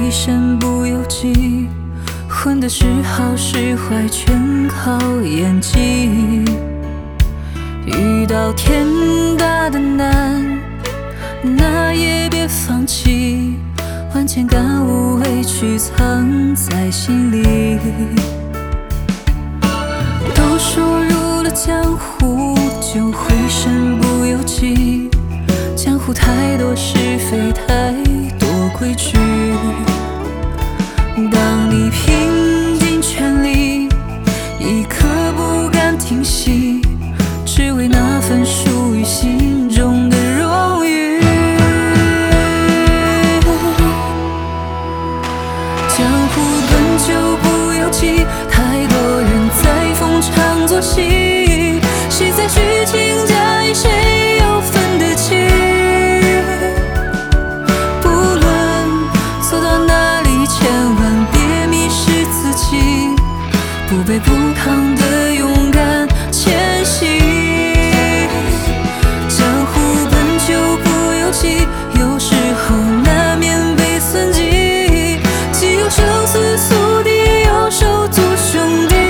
会身不由己，混的是好是坏全靠演技。遇到天大的难，那也别放弃，万千感悟委屈藏在心里。都说入了江湖就会身不由己，江湖太多是非，太多规矩。当你拼尽全力，一刻不敢停息，只为那份属于心中的荣誉。江湖本就不由己，太多人在逢场作戏，谁在虚情假意，谁又分得清？不论走到哪里，千万别迷失自己，不卑不亢的勇敢前行。江湖本就不由己，有时候难免被算计，既有生死宿敌，有手足兄弟。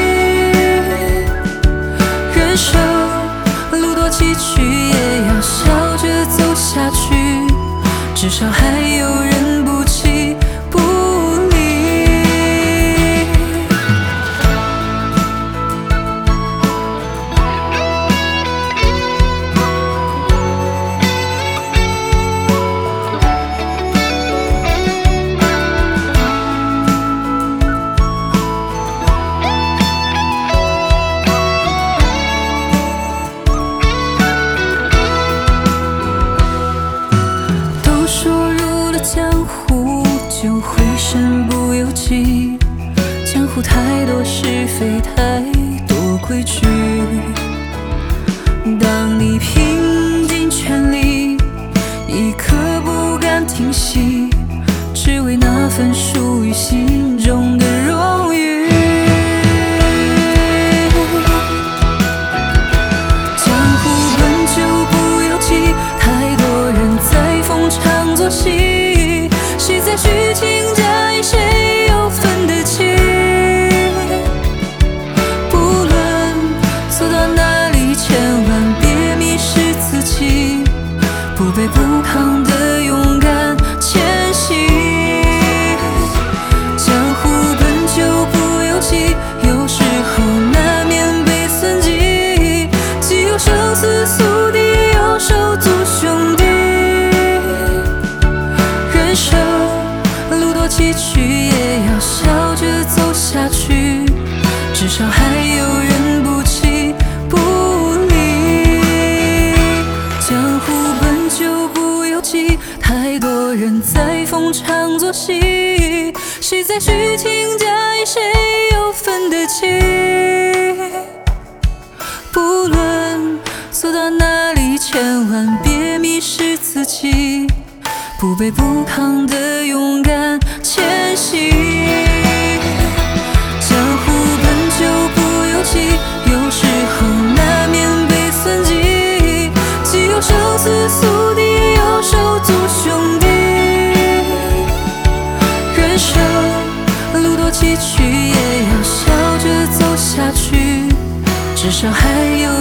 人生路多崎岖，也要笑着走下去，至少还有人不弃不离。都说入了江湖就会身不由己，江湖太多是非，太多规矩。当你拼尽全力，一刻不敢停息，只为那份属于心中的荣誉。江湖本就不由己，太多人在逢场作戏，谁在虚情假意，谁又分得清？不论走到哪里，千万别迷失自己，不卑不亢的勇敢前行。江湖本就不由己，有时候难免被算计，既有生死宿敌，有手足兄弟。人生路多崎岖，也要笑着走下去，至少还有人不弃不离。江湖本就不由己，太多人在逢场作戏，谁在虚情假意，谁又分得清？不论走到哪里，千万别迷失自己，不卑不亢的勇敢前行。江湖本就不由己，有时候难免被算计，既有生死宿敌，有手足兄弟。人生路多崎岖，也要笑着走下去，至少还有